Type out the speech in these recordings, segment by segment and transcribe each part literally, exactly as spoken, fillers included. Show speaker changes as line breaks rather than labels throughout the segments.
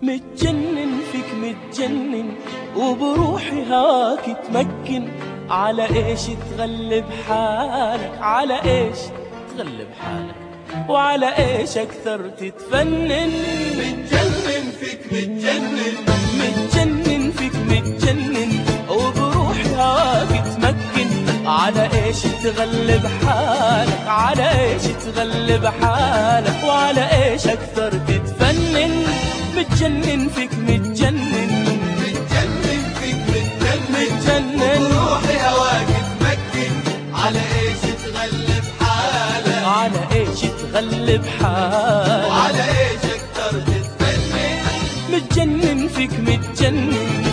متجنن فيك متجنن، وبروحي هواك تمكن. على ايش تغلب حالك، على ايش تغلب حالك، وعلى ايش اكثر تتفنن.
متجنن فيك متجنن،
متجنن فيك متجنن، وبروحي هواك تمكن. على ايش تغلب حالك، على ايش تغلب حالك، وعلى ايش اكثر تتفنن. متجنن فيك متجنن،
متجنن فيك متجنن،
متجنن،
وبروحي هواك تمكن. على ايش تغلب حالك،
على ايش تغلب حالك،
وعلى ايش اكثر تتفنن.
متجنن فيك متجنن.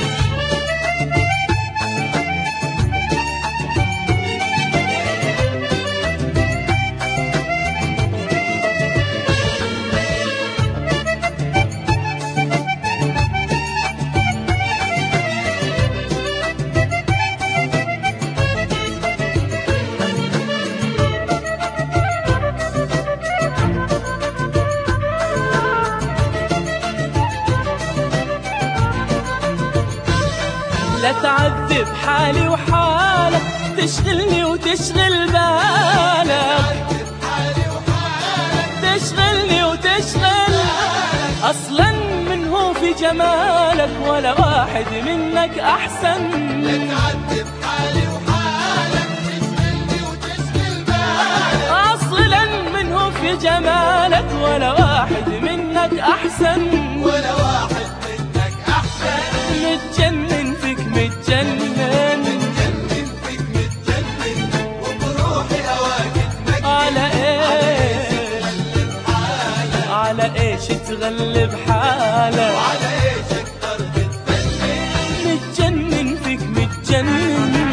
لا تعذب حالي وحالك، تشغلني وتشغل بالك، تشغلني وتشغل. أصلا من هو في جمالك، ولا واحد منك أحسن.
لا تعذب حالي وحالك، تشغلني وتشغل بالك.
أصلا من هو في جمالك، ولا واحد منك أحسن،
ولا واحد منك أحسن.
متجنن فيك متجنن،
متجنن فيك متجنن، وبروحي هواك تمكن.
على ايش، على ايش تغلب حالك،
وعلى ايش اكثر تتفنن.
متجنن فيك متجنن.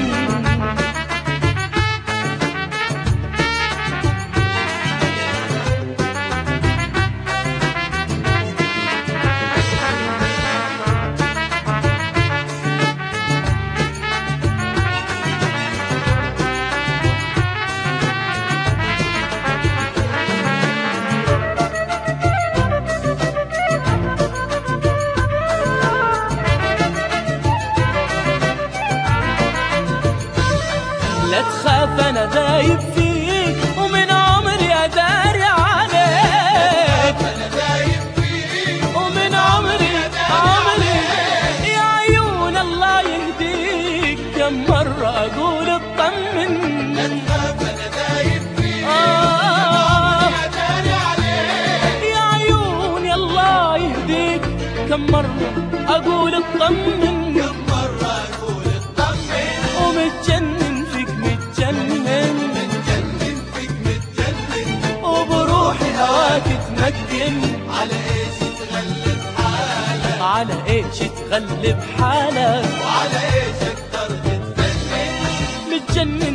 لا تخاف انا دايب فيك، ومن عمري اداري عليك.
انا دايب فيك،
ومن عمري عمري يا عيون الله يهديك، كم مرة اقول اطمن.
لا تخاف انا دايب فيك،
آه
اداري عليك.
يا عيون الله يهديك، كم مرة اقول اطمن.
كم مرة اقول اطمن.
ومتجنن فيك متجنن،
متجنن فيك متجنن،
وبروحي هواك تمكن.
على ايش تغلب حالك،
على ايش تغلب حالك،
وعلى ايش اكثر تتفنن.
متجنن